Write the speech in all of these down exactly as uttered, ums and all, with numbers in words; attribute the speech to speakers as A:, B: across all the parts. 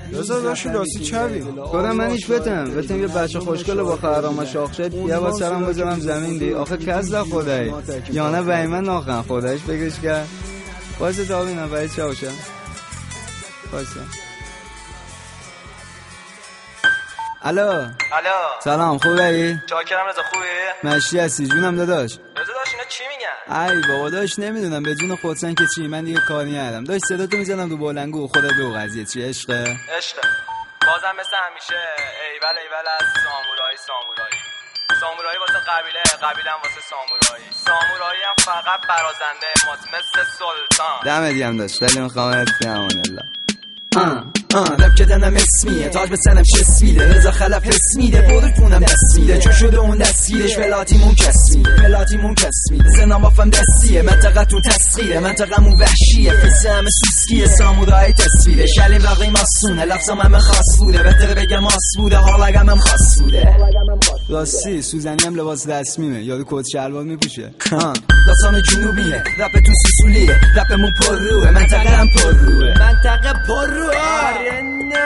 A: رضا داشت راستی چوی
B: خودم من هیچ بتم بتم یه بچه خوشگل با خرام شاخ شد یه با سرم بزنم زمین دی آخه کس دا خدایی یا نه بایمن ناخن خدایش بگش که واسه دابینم باید چه باشم واسه الو
C: الو
B: سلام خوبی؟
C: چاکرم رضا خوبی؟
B: مشتی هستی جونم داداش
C: رضا داشت اینا چی میگن؟
B: ای بابا داش نمیدونم به جون خودسن که چی من دیگه کاری ندارم داش صدا تو میزنم تو بلنگو خدا بگو قضیه چی عشقه؟
C: عشقه بازم مثل همیشه ایول ایول از سامورایی سامورایی سامورایی واسه قبیله قبیله هم واسه سامورایی سامورایی هم فقط برازنده ماست مثل سلطان
B: دمت گرم داش خیلی میخوام امان الله
D: آه آه رب کردنم اسمیه تاج به سنم شس میده رضا خلف حس میده بودو کنم دست میده چون شده اون دستگیرش ولاتیمون کس میده ولاتیمون کس میده زنم بافم دستیه منطقه تو تسخیره منطقه مون وحشیه فسه همه سوسکیه سامورایی تصویره شلیم رقی ماسونه لفظم همه خاص بوده بهتره بگم ماس بوده حالگم هم خاص بوده
B: راستی سوزنی هم لباس رسمیمه یادو کت شلوار میپوشه
D: داستان جنوبیه رپتون سوسولیه رپمون پر روه منطقه هم پر روه منطقه پر روه آره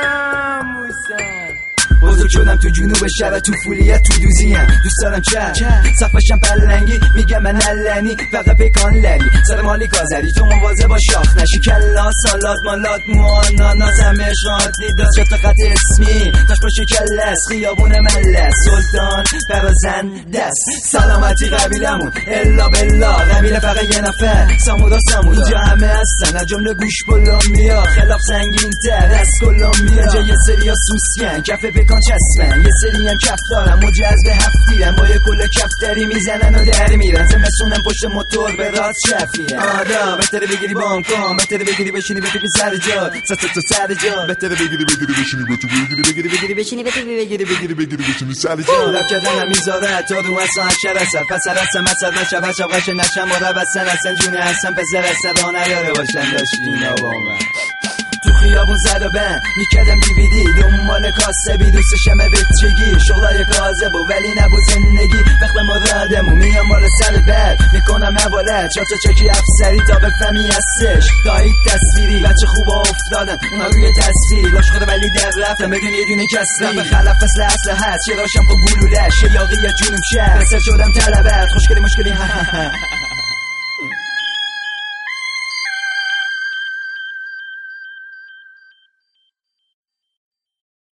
D: ناموسن بزرگ شدم تو جنوب شهر تو فولیت تو دوزیم دوست دارم چند صفشم پلنگی میگم من علنی فقط پیکان لری سر مالی کازری تو موازه با شاخ نشی کلا سالات مالات مواناناس همه شانتی دست شد خط اسمی تاش باشه کلس خیابون ملس سلطان برازن دست سلامتی قبیلمون الا بلا قبیله فقط یه نفر سامورا سامورا اینجا همه هستن از جمله گوش کلمبیا خلاف سنگین تر از کلمبیا اینجا یه سریا سوسکن کف پیکان چسبن یه سری هم کف دارن مجز به هفتیرن با یه کل کفتری میزنن و در میرن زمستونم پشت موتور به راست شفیه آدا بهتره بگیری بام کن بهتره بگیری بشینی بگیری سر جا ست تو سر جا بهتره بگیری بگیری بشینی بگیری بگیری بگیری بشینی بگیری بگیری بگیری بگیری بشینی سر جا رب کردنم میذاره تا دو اصلا هشر اصل پس رسم اصل نشب هشب قش نشم و ربستن اصلا جونه هستم پسر اصلا راه نیاره باشن داشتینا با من تو خیابون زد و بند میکردم دیویدی دنبال کاسبی دوستشم بچگی شغلای کاذب و ولی نبو زندگی بخل مرادمو میام بالا سر بر میکنم حوالت چا تا چکی افسری تا بفهمی هستش دایی تصویری بچه خوبا افتادن اونا روی تصویر لاش خود ولی در رفتم بدون یه دونه کسی رفت خلف مثل اصل هست چراشم خب گلولش یاقی جونم شهر بسر شدم طلبت خوشگلی مشکلی ها ها ها